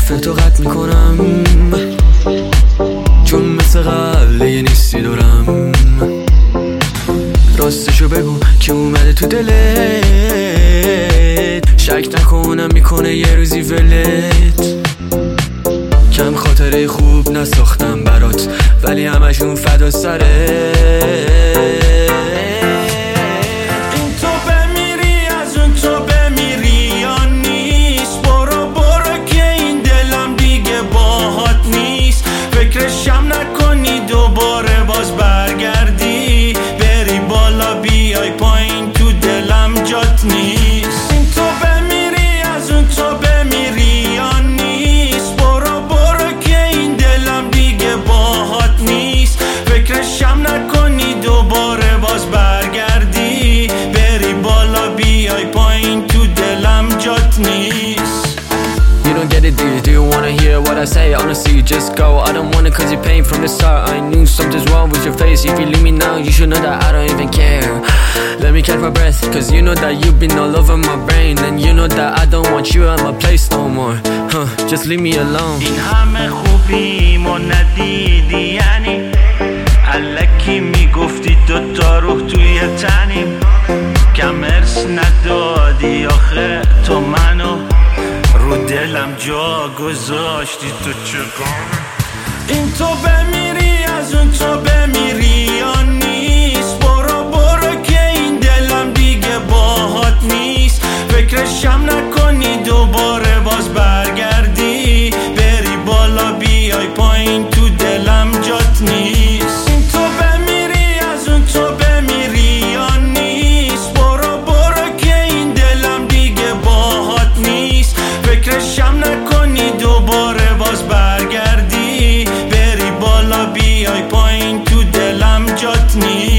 حرفتو قطع میکنم، چون مثل قبل یه نیستی دورم. راستشو بگو که اومده تو دلت، شک نکنم میکنه یه روزی ولت. کم خاطره خوب نساختم برات، ولی همشون فدا سره. این تو بمیری از اون تو بمیری یا نیست، برو که این دلم دیگه باهات نیست. فکرشم نکنی دوباره باز برگردی، بری بالا بیای پایین تو دلم جات نیست. این تو بمیری از اون تو بمیری یا نیست، برو که این دلم دیگه باهات نیست. فکرشم نکنی دوباره باز برگردی، بری بالا بیای پایین تو دلم جات نیست. You don't get it, do you wanna hear what I say? Honestly, you just go. I don't wanna cause you pain from the start. I knew something's wrong with your face. If you leave me now, you should know that I don't even care. Let me catch my breath, cause you know that you've been all over my brain. And you know that I don't want you at my place no more. Just leave me alone. این همه خوبیمو ندیدی یعنی، الکی میگفتی دوتا روح توی تنیم. کم ارث ندادی آخه تو منو، رو دلم جا گذاشتی تو چگاه. این تو بمیری از اون تو بمیری یا نیست، برو که این دلم دیگه باهات نیست. فکرشم نکنی دوباره باز برگردی، بری بالا بیای پایین تو دلم جات نیست. این تو بمیری از اون تو بمیری یا نیست، برو که این دلم دیگه باهات نیست. فکرشم نکنی دوباره باز برگردی، بری بالا بیای پایین تو دلم جات نیست.